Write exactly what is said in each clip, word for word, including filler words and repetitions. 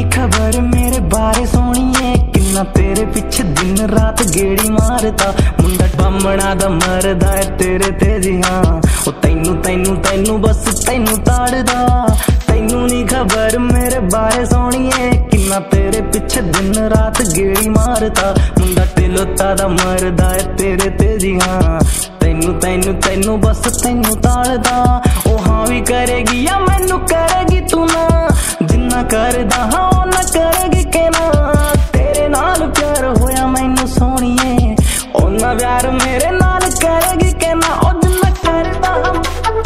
खबर मेरे बारे सोनिए, किन्ना तेरे पिछे दिन रात गेड़ी मारता। मुंडा बामणा दा मरदा है तेरे ते जी हाँ, ओ तैनू तैनू तैनू बस तैनू ताड़दा। तैनू नी खबर मेरे बारे सोनिए, किन्ना तेरे पिछे दिन रात गेड़ी मारता। मुंडा टिलोता दा मरदा है तेरे ते जी हाँ, तैनू तैनू तैनू बस तैनू ताड़दा। ओ हाँ भी करेगी या मैनू करेगी तू ना, जिन्ना करदा हाँ ओना करेगी के ना। तेरे नाल प्यार होया मैनू सोनिए, ओना प्यार मेरे नाल करेगी के ना। ओ जिन्ना करदा हम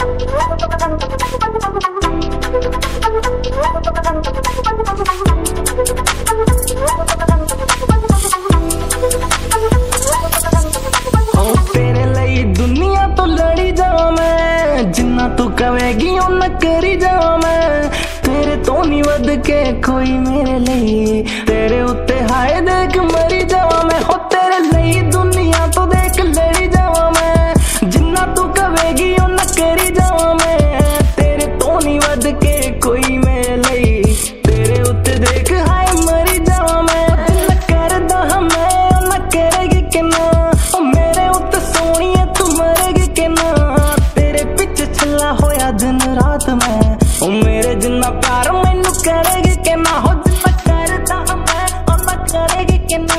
जिन्ना तू कवेगी उन्ना करी जावां मैं। तेरे तो नी वध के कोई मेरे लिए, तेरे उत्ते हाय देख मरी जावां मैं। हो तेरे लिए दुनिया तो देख लड़ी जावां मैं, जिन्ना तू कवेगी उन्ना करी जावां मैं। तेरे तो नी वध के कोई मेरे लिए, तेरे उत्ते देख हाय मरी जावां मैं। जिन्ना करदा हां मैं उन्ना करेगी के ना, ओ मेरे उत्ते सोनिए तू मरेगी के ना। होया दिन रात में ओ मेरे जिन्ना प्यार मैनू करेगी के ना। हो जिन्ना करदा मैं ओना करेगी के ना।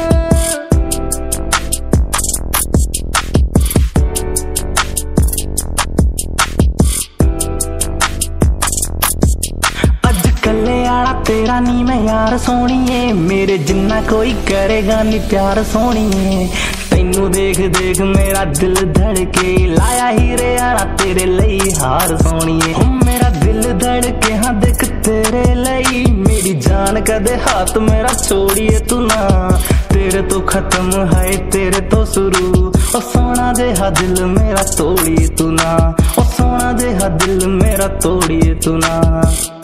अज कले आला तेरा नी मैं यार सोनिए, मेरे जिन्ना कोई करेगा नी प्यार सोनिए। तैनू देख देख मेरा दिल धड़के, लाया हीरे यारा तेरे लई हार सोनिए। मेरा दिल धड़के हाँ देख तेरे लई, मेरी जान कदे हाथ मेरा छोड़िए तू ना। तेरे तो खत्म है तेरे तो शुरू, ओ सोना जेहा दिल मेरा तोड़िए तू ना। ओ सोना जेहा दिल मेरा तोड़िए तू ना।